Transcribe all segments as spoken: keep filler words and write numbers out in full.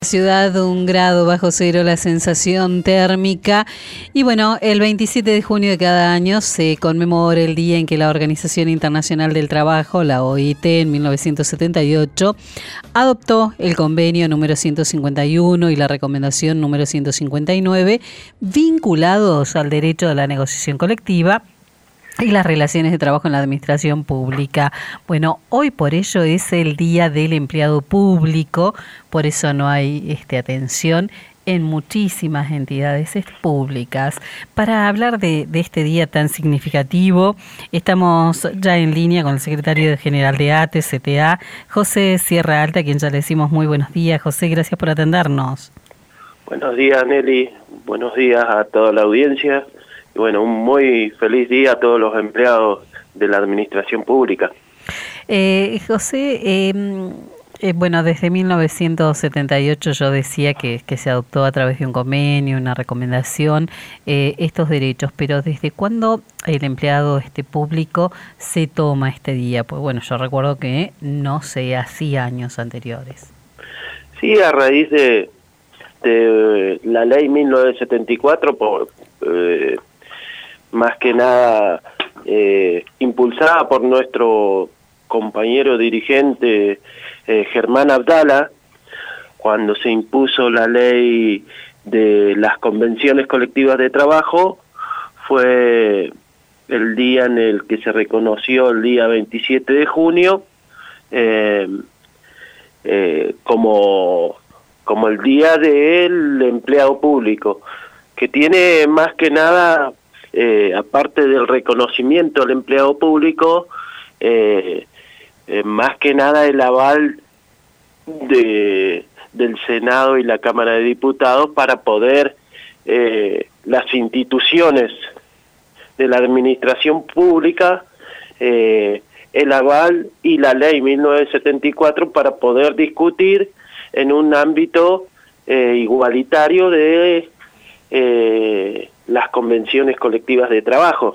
Ciudad, un grado bajo cero la sensación térmica. Y bueno, el veintisiete de junio de cada año se conmemora el día en que la Organización Internacional del Trabajo, la O I T, en mil novecientos setenta y ocho, adoptó el convenio número ciento cincuenta y uno y la recomendación número ciento cincuenta y nueve, vinculados al derecho de la negociación colectiva y las relaciones de trabajo en la administración pública. Bueno, hoy por ello es el Día del Empleado Público, por eso no hay este, atención en muchísimas entidades públicas. Para hablar de, de este día tan significativo, estamos ya en línea con el secretario general de A T E, C T A, José Sierra Alta, a quien ya le decimos muy buenos días. José, gracias por atendernos. Buenos días, Nelly. Buenos días a toda la audiencia. Y bueno, un muy feliz día a todos los empleados de la administración pública. Eh, José, eh, eh, bueno, desde mil novecientos setenta y ocho yo decía que, que se adoptó a través de un convenio, una recomendación, eh, estos derechos, pero ¿desde cuándo el empleado este público se toma este día? Pues bueno, yo recuerdo que no se hacía años anteriores. Sí, a raíz de, de la ley mil novecientos setenta y cuatro, por... Eh, más que nada eh, impulsada por nuestro compañero dirigente eh, Germán Abdala, cuando se impuso la ley de las convenciones colectivas de trabajo, fue el día en el que se reconoció, el día veintisiete de junio, eh, eh, como, como el día del empleado público, que tiene más que nada... Eh, aparte del reconocimiento al empleado público, eh, eh, más que nada el aval de, del Senado y la Cámara de Diputados para poder eh, las instituciones de la administración pública, eh, el aval y la ley mil novecientos setenta y cuatro para poder discutir en un ámbito eh, igualitario de... Eh, las convenciones colectivas de trabajo.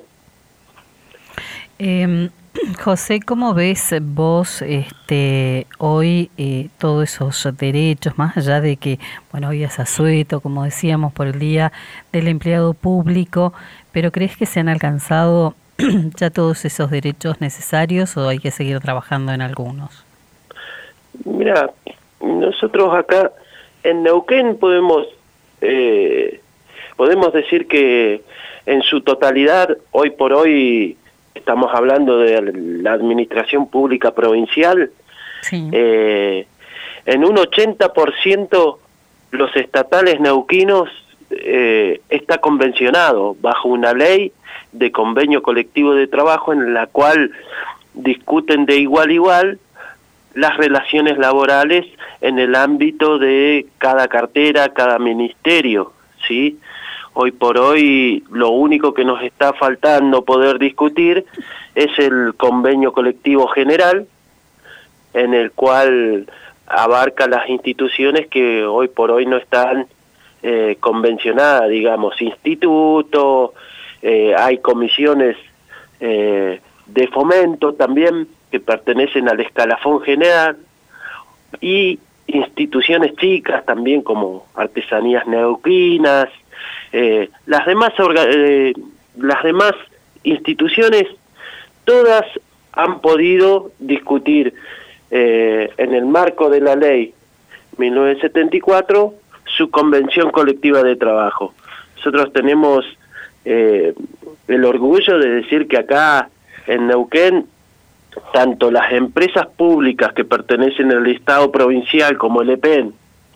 Eh, José, ¿cómo ves vos este, hoy eh, todos esos derechos, más allá de que, bueno, hoy es asueto, como decíamos, por el Día del Empleado Público, pero crees que se han alcanzado ya todos esos derechos necesarios o hay que seguir trabajando en algunos? Mira, nosotros acá en Neuquén podemos... Eh, Podemos decir que en su totalidad, hoy por hoy, estamos hablando de la administración pública provincial, sí. eh, en un ochenta por ciento los estatales neuquinos eh, está convencionado bajo una ley de convenio colectivo de trabajo en la cual discuten de igual a igual las relaciones laborales en el ámbito de cada cartera, cada ministerio, ¿sí? Hoy por hoy lo único que nos está faltando poder discutir es el convenio colectivo general, en el cual abarca las instituciones que hoy por hoy no están eh, convencionadas, digamos, institutos, eh, hay comisiones eh, de fomento también que pertenecen al escalafón general y instituciones chicas también como Artesanías Neuquinas. Eh, las demás orga eh, las demás instituciones todas han podido discutir eh, en el marco de la ley mil novecientos setenta y cuatro su convención colectiva de trabajo. Nosotros tenemos eh, el orgullo de decir que acá en Neuquén tanto las empresas públicas que pertenecen al Estado provincial como el E P E N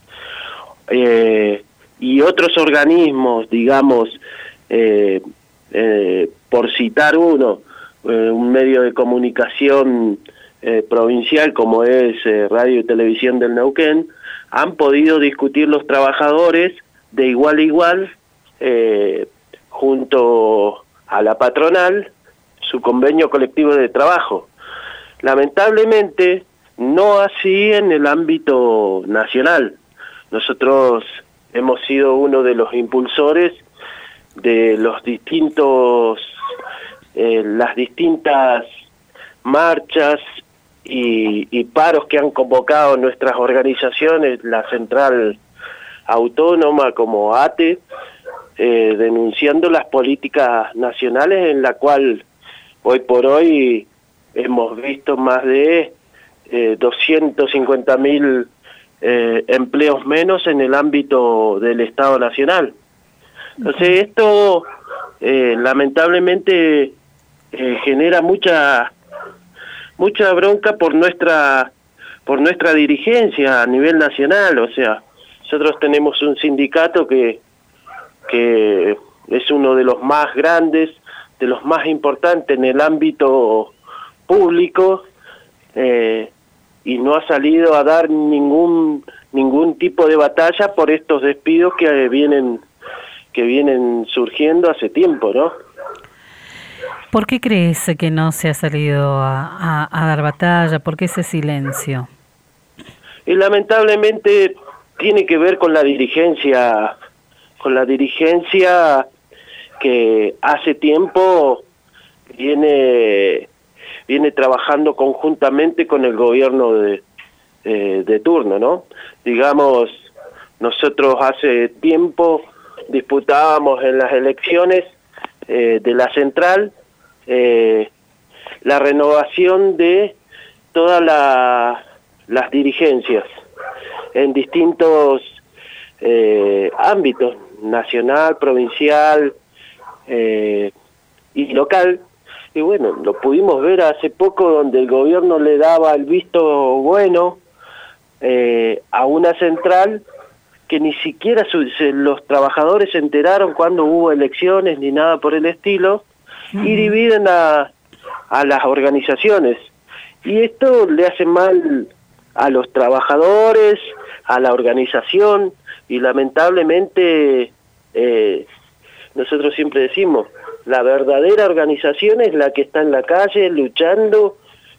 eh, y otros organismos, digamos, eh, eh, por citar uno, eh, un medio de comunicación eh, provincial como es eh, Radio y Televisión del Neuquén, han podido discutir los trabajadores de igual a igual, eh, junto a la patronal, su convenio colectivo de trabajo. Lamentablemente, no así en el ámbito nacional. Nosotros hemos sido uno de los impulsores de los distintos, eh, las distintas marchas y, y paros que han convocado nuestras organizaciones, la Central autónoma como ATE, eh, denunciando las políticas nacionales en la cual hoy por hoy hemos visto más de eh, doscientos cincuenta mil eh, empleos menos en el ámbito del Estado Nacional. Entonces esto eh, lamentablemente eh, genera mucha mucha bronca por nuestra por nuestra dirigencia a nivel nacional. O sea, nosotros tenemos un sindicato que que es uno de los más grandes, de los más importantes en el ámbito público, eh, y no ha salido a dar ningún ningún tipo de batalla por estos despidos que vienen que vienen surgiendo hace tiempo, ¿no? ¿Por qué crees que no se ha salido a, a, a dar batalla? ¿Por qué ese silencio? Y lamentablemente tiene que ver con la dirigencia, con la dirigencia que hace tiempo viene viene trabajando conjuntamente con el gobierno de, eh, de turno, ¿no? Digamos, nosotros hace tiempo disputábamos en las elecciones eh, de la central eh, la renovación de todas la, las dirigencias en distintos eh, ámbitos, nacional, provincial eh, y local. Y bueno, lo pudimos ver hace poco donde el gobierno le daba el visto bueno eh, a una central que ni siquiera su, se, los trabajadores se enteraron cuando hubo elecciones ni nada por el estilo, uh-huh. y dividen a, a las organizaciones. Y esto le hace mal a los trabajadores, a la organización, y lamentablemente eh, nosotros siempre decimos, la verdadera organización es la que está en la calle luchando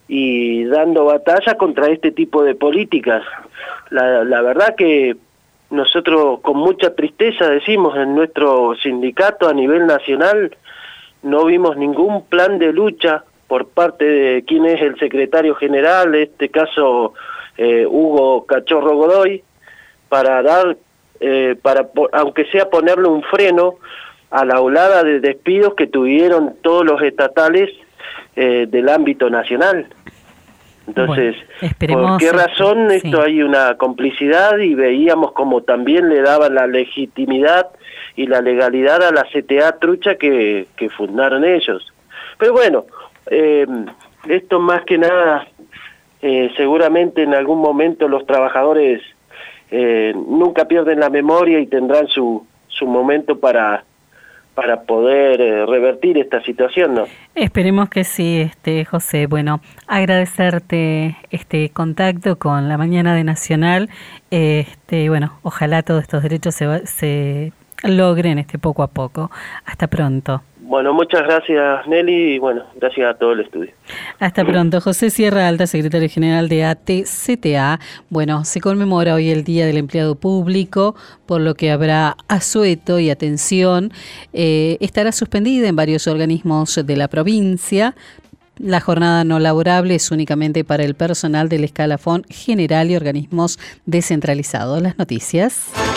y dando batalla contra este tipo de políticas. La, la verdad que nosotros con mucha tristeza decimos en nuestro sindicato a nivel nacional no vimos ningún plan de lucha por parte de quien es el secretario general, en este caso eh, Hugo Cachorro Godoy, para dar, eh, para aunque sea ponerle un freno a la olada de despidos que tuvieron todos los estatales eh, del ámbito nacional. Entonces, bueno, ¿por qué razón esto? Sí. Hay una complicidad y veíamos como también le daban la legitimidad y la legalidad a la C T A trucha que, que fundaron ellos. Pero bueno, eh, esto más que nada, eh, seguramente en algún momento los trabajadores eh, nunca pierden la memoria y tendrán su, su momento para... para poder eh, revertir esta situación, ¿no? Esperemos que sí, este José. Bueno, agradecerte este contacto con la mañana de Nacional. Este, bueno, ojalá todos estos derechos se, se logren este poco a poco. Hasta pronto. Bueno, muchas gracias, Nelly, y bueno, gracias a todo el estudio. Hasta pronto. José Sierra Alta, secretario general de A T C T A. Bueno, se conmemora hoy el Día del Empleado Público, por lo que habrá asueto y atención. Eh, estará suspendida en varios organismos de la provincia. La jornada no laborable es únicamente para el personal del escalafón general y organismos descentralizados. Las noticias.